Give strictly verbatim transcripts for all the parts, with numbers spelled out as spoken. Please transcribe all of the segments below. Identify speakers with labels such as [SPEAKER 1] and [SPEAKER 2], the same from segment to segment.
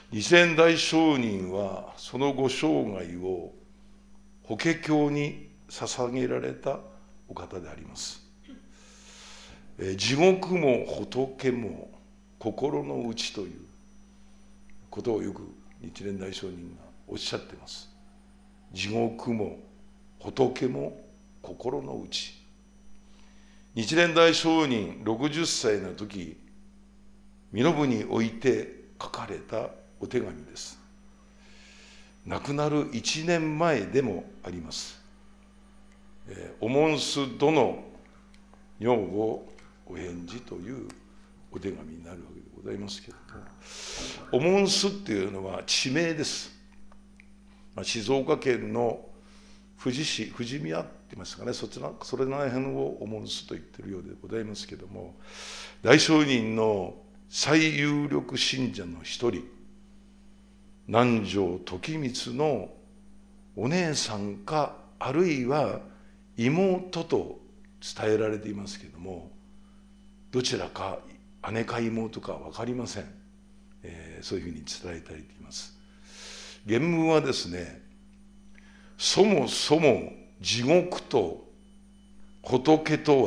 [SPEAKER 1] 二千代上人はそのご生涯を法華経に捧げられたお方であります。地獄も仏も心の内ということをよく日蓮大上人がおっしゃっています。地獄も仏も心の内。日蓮大上人ろくじゅっさいの時、身延において書かれたお手紙です。亡くなるいちねんまえでもあります。えー、おもんす殿女房お返事というお手紙になるわけでございますけれども、おもんすっていうのは地名です。まあ、静岡県の富士市、富士宮って言いますかね、そちら、それら辺をおもんすと言ってるようでございますけれども、大上人の最有力信者の一人、南條時光のお姉さんか、あるいは妹と伝えられていますけれども、どちらか姉か妹か分かりません。えー、そういうふうに伝えられています。原文はですね、そもそも地獄と仏と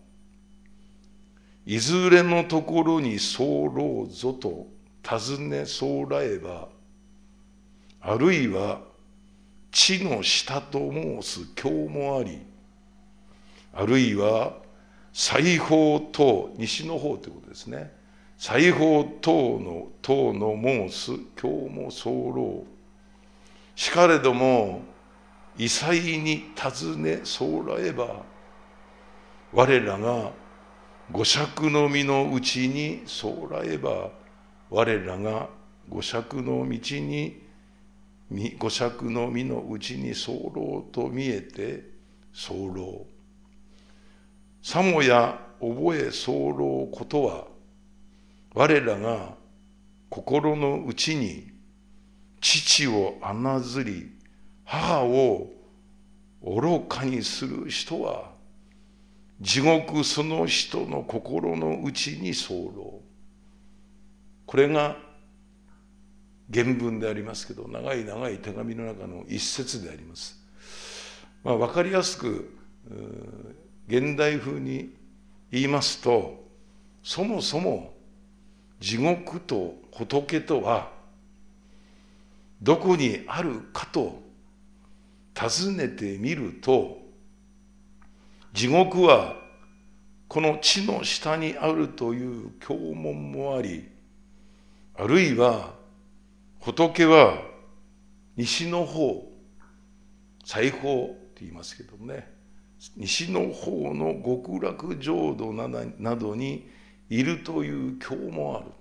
[SPEAKER 1] はいずれのところに候ぞと尋ねそうらえば、あるいは地の下と申す経もあり、あるいは西方等、西の方ということですね。西方等の等の申す経も候。しかれども異彩に尋ねそうらえば、我らが五尺の実のうちにそうらえば、我らが五尺の道に五尺の実のうちに候と見えて候。さもや覚え候ことは、我らが心の内に父を侮り母を愚かにする人は、地獄その人の心の内に候。これが原文でありますけど、長い長い手紙の中の一節であります。まあ、分かりやすく現代風に言いますと、そもそも地獄と仏とはどこにあるかと尋ねてみると、地獄はこの地の下にあるという経文もあり、あるいは仏は西の方、西方って言いますけどね、西の方の極楽浄土などにいるという経もある。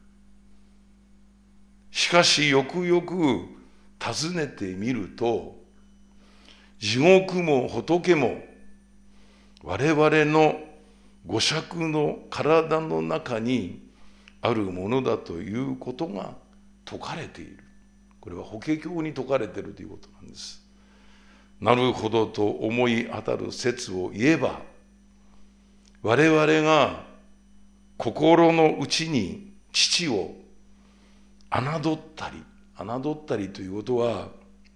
[SPEAKER 1] しかしよくよく尋ねてみると、地獄も仏も我々の五尺の体の中にあるものだということが説かれている。これは法華経に説かれているということなんです。なるほどと思い当たる説を言えば、我々が心の内に父を侮ったり、侮ったりということは、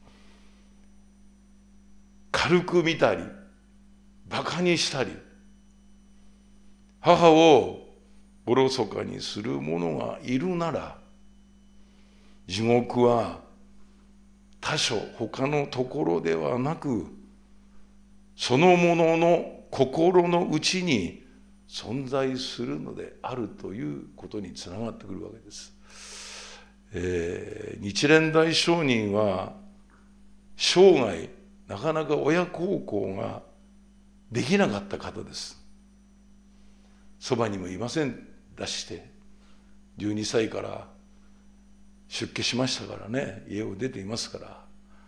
[SPEAKER 1] 軽く見たり、馬鹿にしたり、母をおろそかにする者がいるなら、地獄は他所他のところではなく、その者の心の内に存在するのであるということにつながってくるわけです。えー、日蓮大上人は生涯なかなか親孝行ができなかった方です。そばにもいませんだしてじゅうにさいから出家しましたからね、家を出ていますから。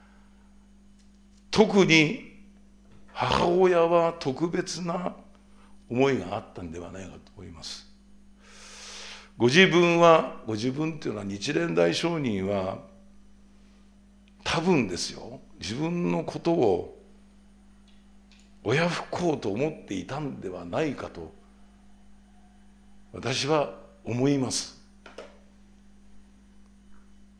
[SPEAKER 1] 特に母親は特別な思いがあったんではないかと思います。ご自分は、ご自分っていうのは日蓮大上人は多分ですよ、自分のことを親不孝と思っていたんではないかと私は思います。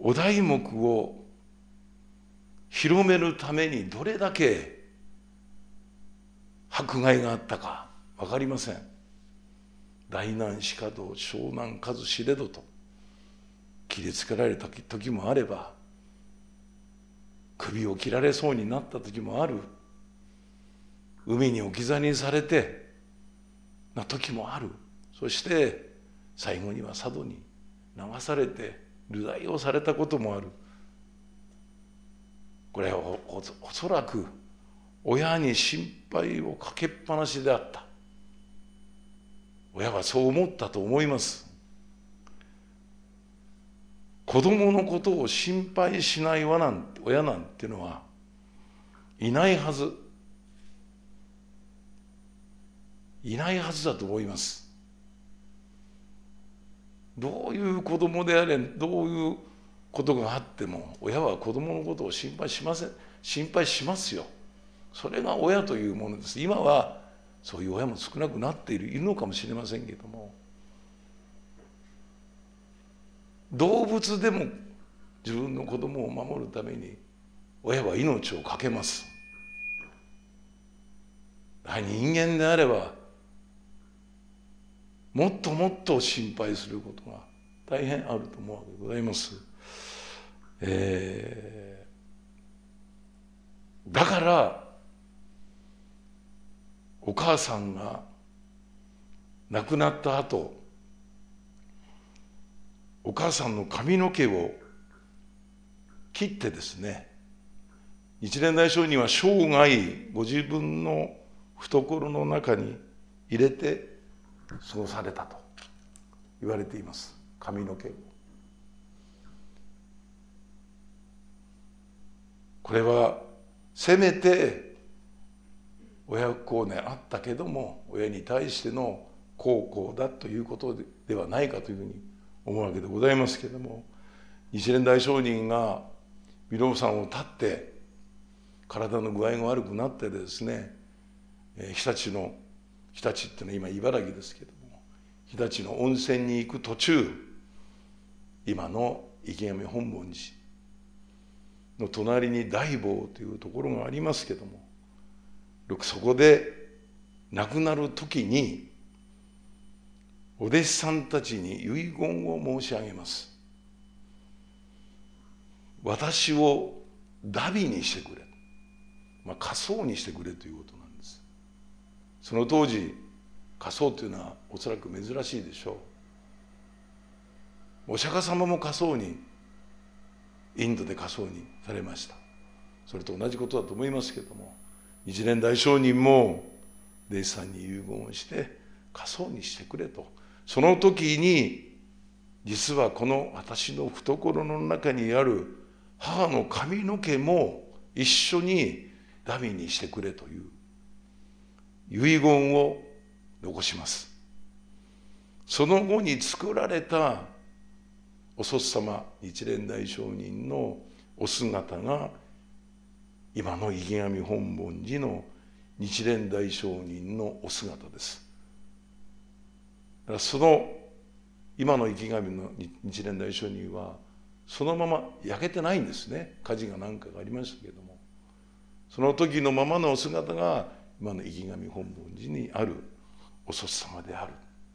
[SPEAKER 1] お題目を広めるためにどれだけ迫害があったか分かりません。大難死かど小難数知れどと切りつけられた時もあれば、首を切られそうになった時もある、海に置き去りにされてな時もある。そして最後には佐渡に流されて流罪をされたこともある。これは お, お, おそらく親に心配をかけっぱなしであった。親はそう思ったと思います。子供のことを心配しない親なんて親なんていうのはいないはずいないはずだと思います。どういう子供であれ、どういうことがあっても親は子供のことを心配しません。心配しますよ。それが親というものです。今はそういう親も少なくなっているいるのかもしれませんけれども、動物でも自分の子供を守るために親は命を懸けます。人間であればもっともっと心配することが大変あると思うわけでございます。えー、だからお母さんが亡くなった後、お母さんの髪の毛を切ってですね、日蓮大聖人は生涯ご自分の懐の中に入れて過ごされたと言われています。髪の毛を。これはせめて親不孝ねあったけども親に対しての孝行だということではないかというふうに思うわけでございますけれども、日蓮大聖人が御堂山を立って体の具合が悪くなってですね、日立の日立っていうのは今茨城ですけれども、日立の温泉に行く途中、今の池上本門寺の隣に大坊というところがありますけども、そこで亡くなる時にお弟子さんたちに遺言を申し上げます。私を荼毘にしてくれ、まあ、火葬にしてくれということなんです。その当時火葬というのはおそらく珍しいでしょう。お釈迦様も火葬にインドで火葬にされました。それと同じことだと思いますけれども、日蓮大聖人も弟子さんに遺言をして火葬にしてくれと。その時に実はこの私の懐の中にある母の髪の毛も一緒に荼毘にしてくれという遺言を残します。その後に作られたお祖師様日蓮大聖人のお姿が今の池上本門寺の日蓮大聖人のお姿です。だからその今の池上の日蓮大聖人はそのまま焼けてないんですね。火事が何かがありましたけれども、その時のままのお姿が今の池上本門寺にあるお祖師様である。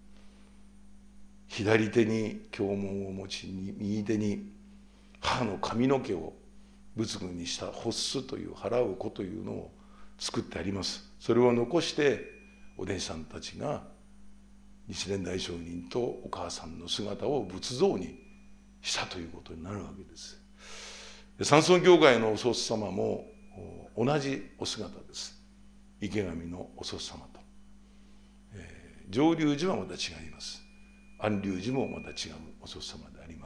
[SPEAKER 1] 左手に経文を持ちに右手に母の髪の毛を仏具にした発すという払う子というのを作ってあります。それを残してお弟子さんたちが日蓮大聖人とお母さんの姿を仏像にしたということになるわけです。山村教会のお祖師様も同じお姿です。池上のお祖師様と、えー、上隆寺はまた違います。安隆寺もまた違うお祖師様であります。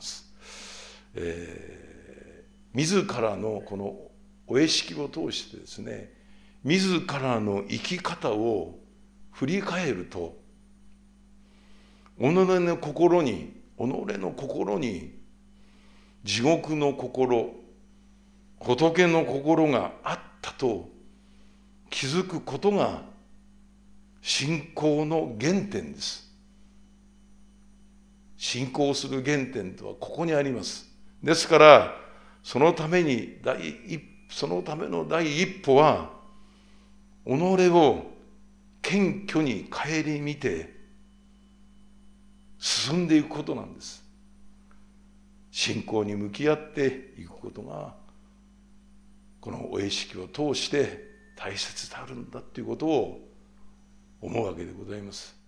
[SPEAKER 1] えー、自らのこのお会式を通してですね、自らの生き方を振り返ると、己の心に己の心に地獄の心、仏の心があったと気づくことが信仰の原点です。信仰する原点とはここにあります。 ですからそのために第一そのための第一歩は、己を謙虚に顧みて進んでいくことなんです。信仰に向き合っていくことが、このお会式を通して大切であるんだということを思うわけでございます。